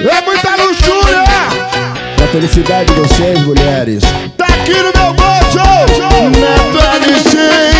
É muita luxúria. Pra felicidade de vocês, mulheres. Tá aqui no meu bolso. Neto LX.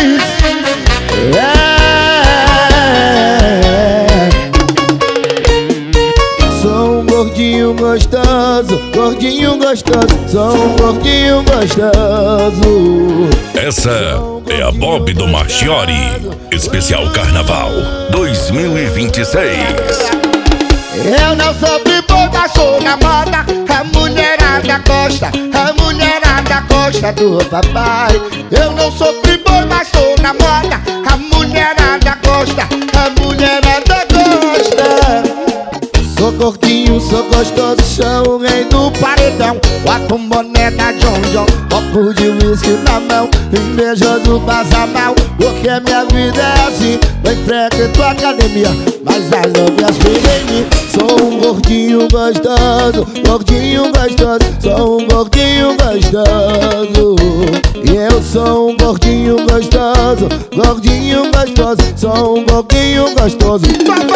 Sou um gordinho gostoso, gordinho gostoso. Sou um gordinho gostoso. Essa é a Bob do Marchiori, especial Carnaval 2026. Eu não sou boi, mas sou na moda. A mulherada gosta, a mulherada gosta do papai. Eu não sou boi, mas sou na moda. A mulherada gosta, a mulherada gosta. Sou gordinho, sou gostoso, sou o rei do paredão. Bota um boné da John John, copo de whisky na mão, invejoso passa mal, porque minha vida é assim. Eu enfrento a academia, mas as novias vivem em mim. Sou um gordinho gostoso, gordinho gostoso. Sou um gordinho gostoso. E eu sou um gordinho gostoso, gordinho gostoso. Sou um gordinho gostoso.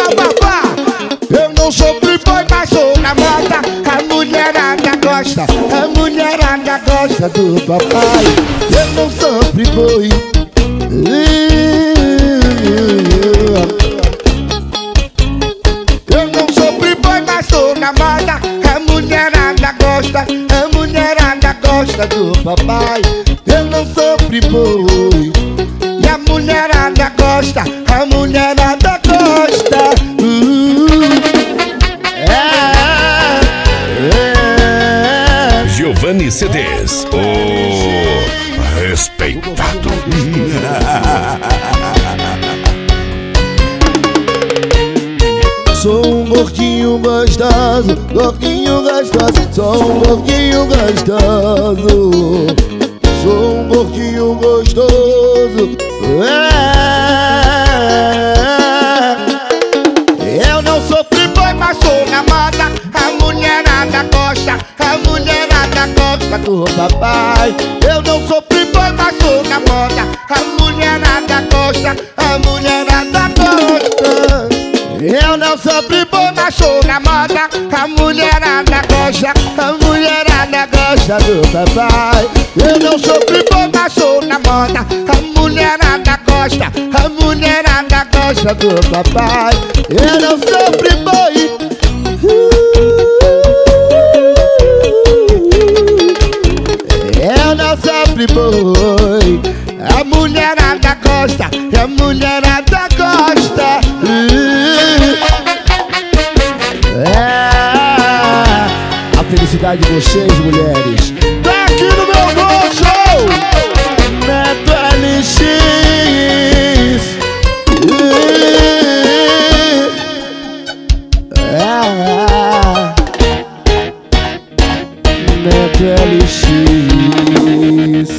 Eu não sou playboy, mas sou na moda. A mulherada gosta, a mulherada gosta do papai. Eu não sou playboy. Eu não sou playboy, mas sou na moda. A mulherada gosta, a mulherada gosta do papai. Eu não sou playboy. E a mulherada gosta, a mulherada gosta. Giovanni CDs, o respeitado. Sou um gordinho gostoso, gordinho gostoso. Sou um gordinho gostoso. Sou um gordinho gostoso. Eu não sou playboy, mas sou na moda. A mulherada gosta, a mulherada gosta do papai. Eu não sou playboy, mas sou na moda. A mulherada gosta, a mulherada gosta. Eu não sou playboy, mas sou na moda. A mulherada gosta, a mulherada gosta do papai. Eu não sou playboy, mas sou na moda. A mulherada gosta, a mulherada gosta do papai. Eu não sou playboy. Eu não sou playboy. A mulherada gosta, a mulherada gosta. A felicidade de vocês, mulheres. Tá aqui no meu bolso. Neto LX. Neto LX.